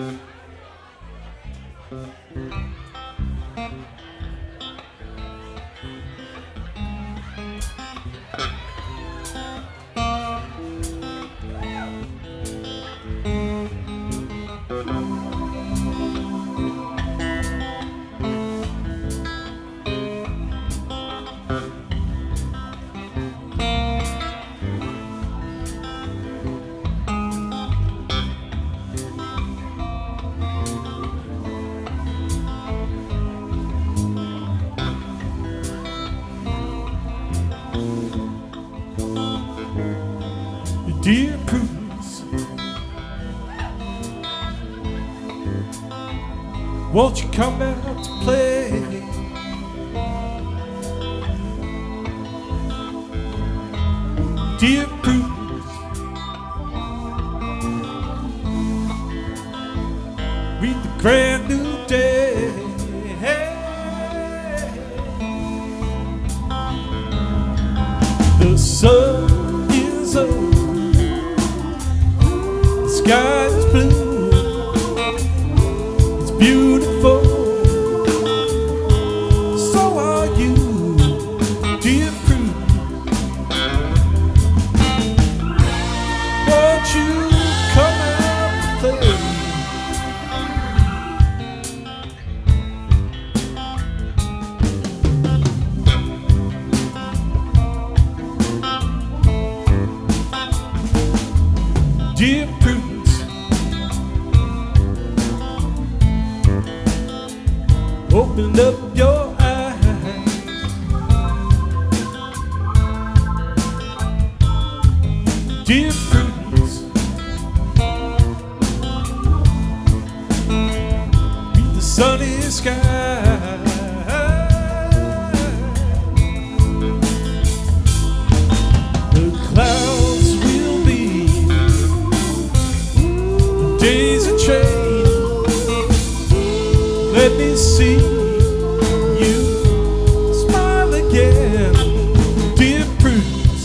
Dear Prudence, won't you come out to play? Dear Prudence, read the grand new day. The sun is up, the sky is blue, it's beautiful, so are you, dear Prudence. Won't you come out and play? Dear Prudence, open up your eyes. Dear Prudence, read the sunny sky. The clouds will be days of change. Let me see you smile again, dear Prudence.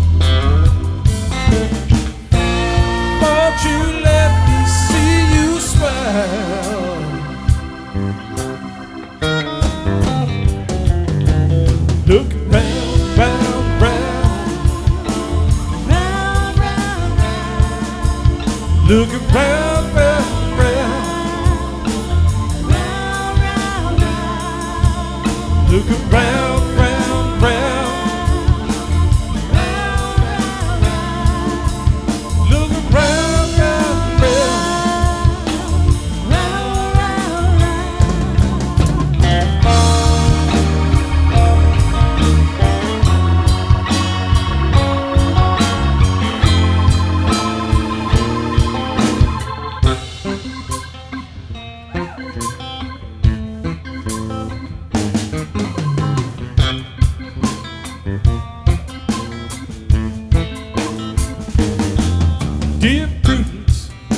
Won't you let me see you smile? Look round, round, round, Round, round, round, look around, round, round, round, round, round, look around, round, round, look around, round, round. Dear Prudence,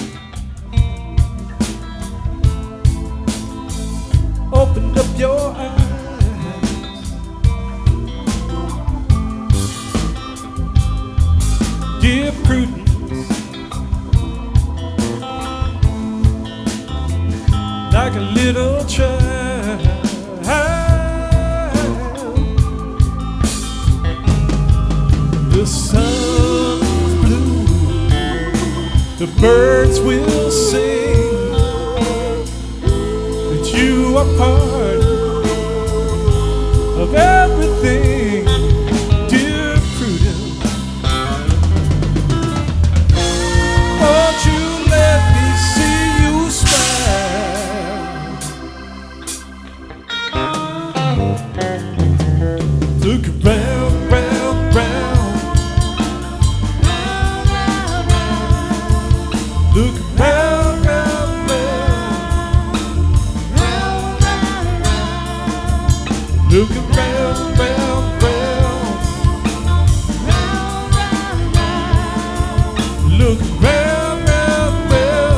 open up your eyes. Dear Prudence, like a little child, the sun is blue, the birds will sing, that you are part of everything, dear Prudence. Won't you let me see you smile? Look around, round, round, look around, round, round, look around, round, round, look around, round, round.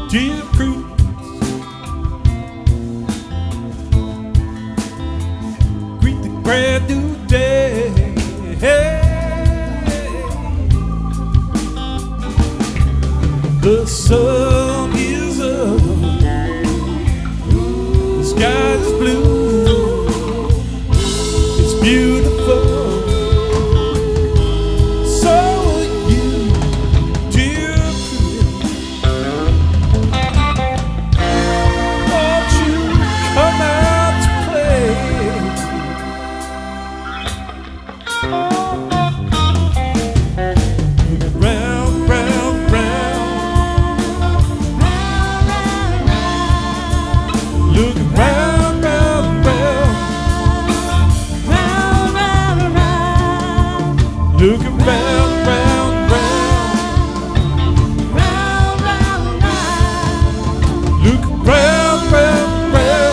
Deer Creek. Greet the brand new day. The sun is up, the sky is blue, it's beautiful. So are you, dear Creek. Won't you come out to play? Round, round, round. Looking round, round, round. Looking round, round, round. Looking round, round, round.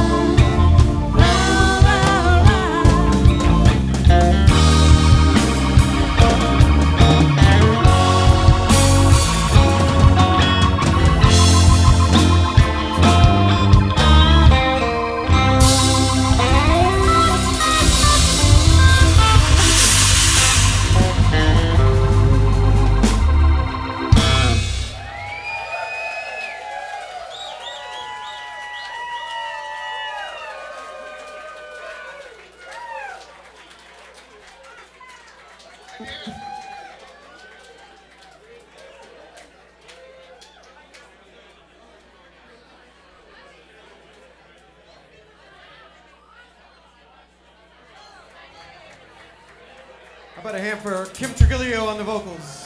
How about a hand for Kim Trigilio on the vocals?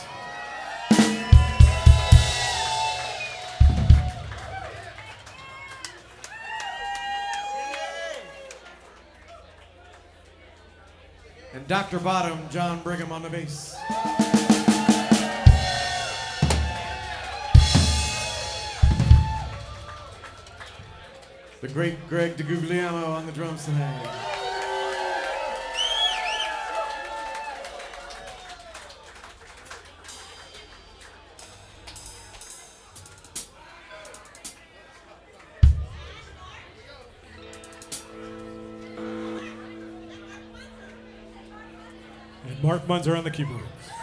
And Dr. Bottom, John Brigham on the bass. The great Greg DeGuglielmo on the drums tonight. And Mark Munzer on the keyboards.